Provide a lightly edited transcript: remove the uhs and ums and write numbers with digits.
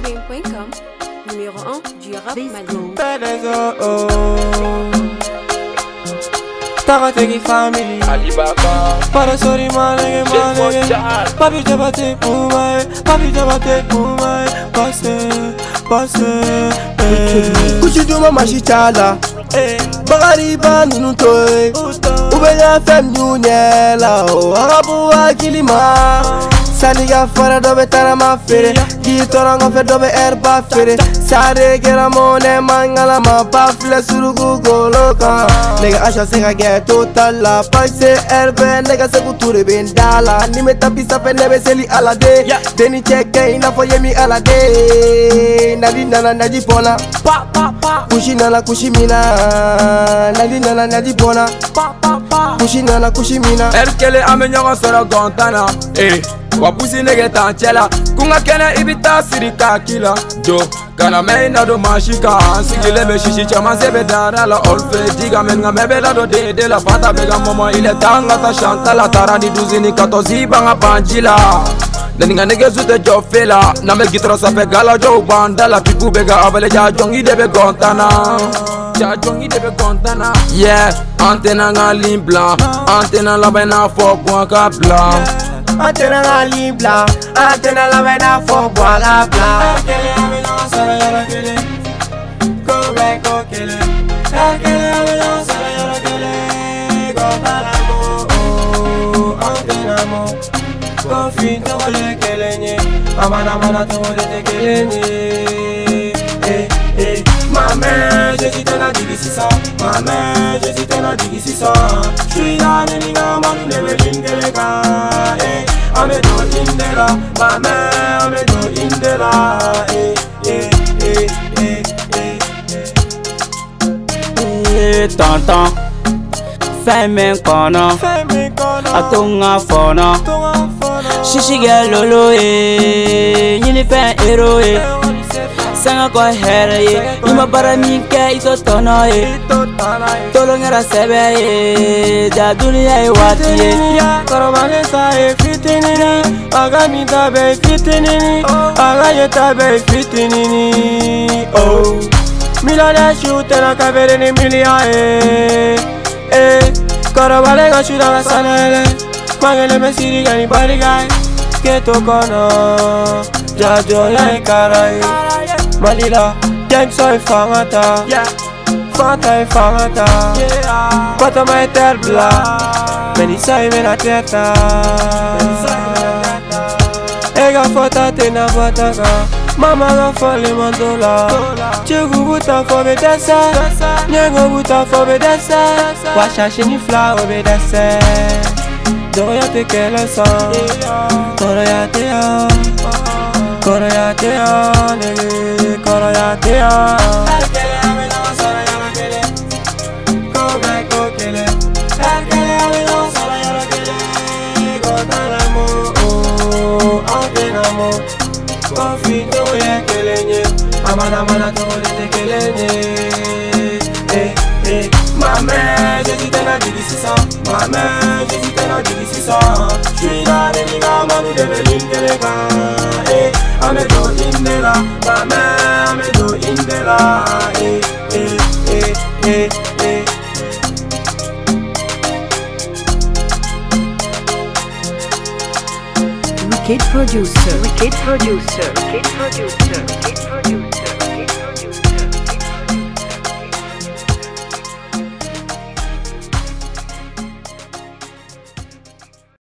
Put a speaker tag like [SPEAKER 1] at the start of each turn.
[SPEAKER 1] Game.com, numéro 1 du rap malien.
[SPEAKER 2] Tagategi family
[SPEAKER 3] Alibaba
[SPEAKER 2] Para sorry manege Papi jabate pumai Papi jabate pumai Passe Kuchi duma mashichala Bagari ba nunu toy Ubenya fem nyunyela Arabu akilima Saniga fara dobe tarama fere Gitoranga fe dobe erba fere Sare gera mone mangala ma pafle surugu goloka Nega asha sega get total la Paise erbe nega se kuture bendala Nime tapisa fe nebe seli alade Deni cheke ina fo yemi alade Nadi nana nadi pona Kushi nana kushi mina Nadi nana nadi pona Kushi nana kushi mina
[SPEAKER 3] Erkele ame nyongo soro gontana Wapusi nege tanchela Kunga kene ibita sirika kila Jo Kana meina do mashika Sigile me shishi chama sebe darala Olfe diga menga mebela do dede la Fata bega momo ile tanga ta shanta la Tarani duzini katozi banga panjila Neninga nege zute jo fela Name gitro sape gala jo bandala Pipu bega avale ja jongi debe gontana Ja jongi debe gontana Yeah Antena nga lim blanc Antena la bena fo ka blanc
[SPEAKER 2] Antena la libla, antena la vena fo boala bla. Erkele amina sara yara kele, go back go kele. Erkele amina sara yara kele, go balamo. Antena mo, go fin to le kele nye, amana to le te kele nye. Ma mère, je suis dans la division. Ma mère, je suis dans la division. J'suis là, n'enga manu ne me l'indelega. Amedo indela, ma mère, amedo indela.
[SPEAKER 4] Tonton, fais-moi kono, atunga fono. Shishige lolo nyini fe hero Sanga ko here ima bara minke ito tono Tolo ngera sebe da dunia wati
[SPEAKER 2] Korobale sa fitinini, agami tabe fitinini, agaye tabe fitinini. Oh, milane shute na kabere ni milia Korobale ga shuda ga sanele, mangele me siri gani barigai. Keto kono, jajo ya ikarai. Malila, gang soy fangata, fanta e fangata. Pata mai terbla, meni sai mena teta. Ega fota tena bataka, mama ga fole mandola. Chegu buta fo bedese, nyengo buta fo bedese. Washa shini fla obedese. Doya te kele son, doya te ya. Koroyatea, nigga, koroyatea. Erkele amina sara yara kele, go back go kele. Erkele amina sara yara kele, go tanamo, antenamo. Go fin to ye kele nye, amana to le te kele nye. Ma mère, je suis dans la division. Ma mère, je suis dans la division. J'suis là, n'enga manu de me l'indelega. Amedo indela, mame, amedo indela.
[SPEAKER 1] Wicked producer.